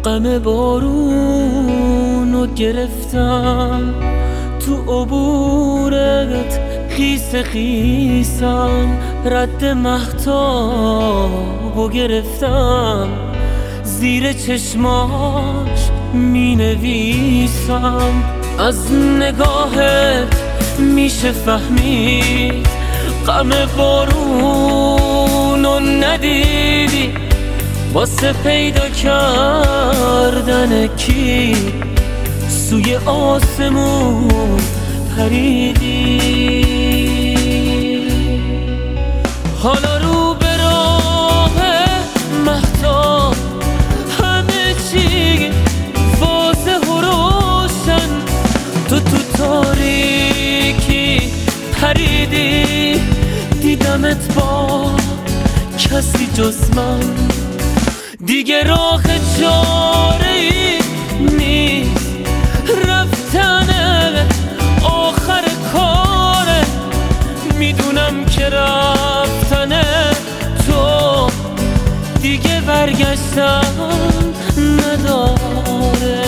غم بارونو گرفتم، تو عبورت خیس خیسم، رد مهتابو گرفتم، زیر چشماش می نویسم. از نگاهت میشه فهمید غم بارونو ندیدی، واسه پیدا کردن کی سوی آسمون پریدی. حالا رو به راه مهتاب همه چی واضح و روشن، تو تاریکی پریدی، دیدمت با کسی جز من، دیگه راه چاره‌ای نیست، رفتن آخر کاره، میدونم که رفتن تو دیگه برگشتن نداره.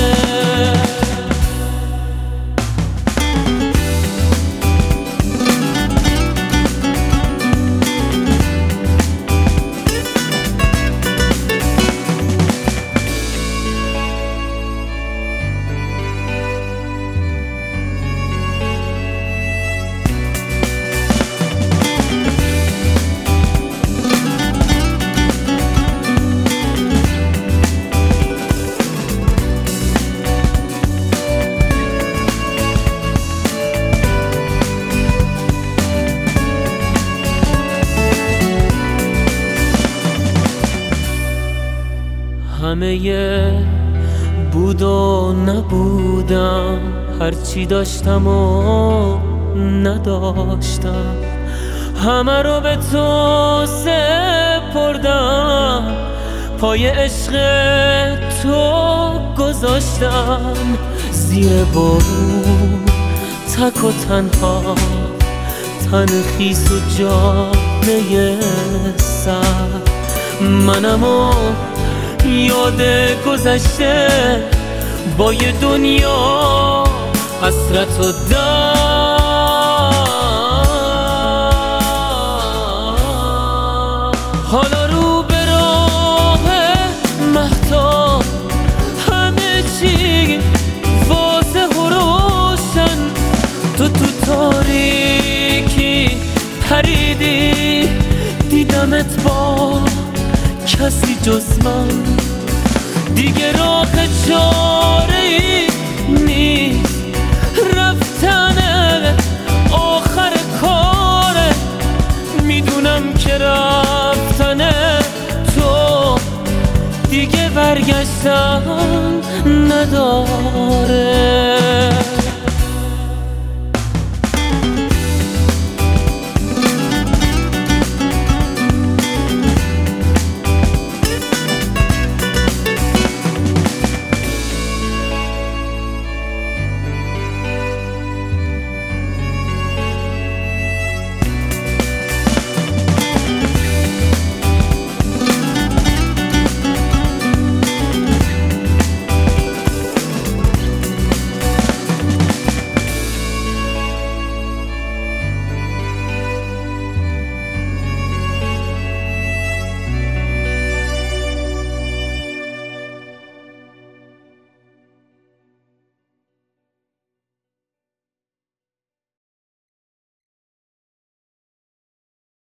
همه بود و نبودم، هرچی داشتم و نداشتم، همه رو به تو سپردم، پای عشق تو گذاشتم، زیر بارون تک و تنها، تن خیس و جامه سر، منم و یاد گذشته با یه دنیا حسرت و حالا رو به راه مهتاب همه چی واضح و روشن، تو تاریکی پریدی، دیدمت با کسی جز من، دیگه راه چاره‌ای نیست، رفتن آخر کاره، میدونم که رفتن تو دیگه برگشتن نداره.